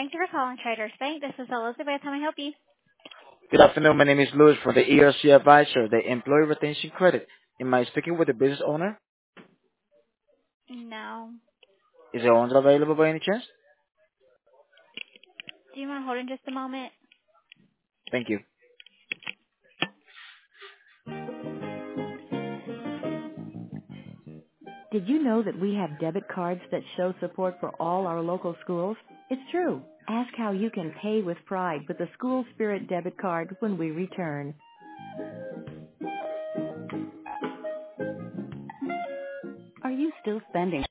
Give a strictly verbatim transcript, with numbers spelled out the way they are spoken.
Thank you for calling Traders Bank. This is Elizabeth. How may I help you? Good afternoon. My name is Louis from the E R C Advisor, the Employee Retention Credit. Am I speaking with the business owner? No. Is the owner available by any chance? Do you mind holding just a moment? Thank you. Did you know that we have debit cards that show support for all our local schools? It's true. Ask how you can pay with pride with the School Spirit debit card when we return. Are you still spending?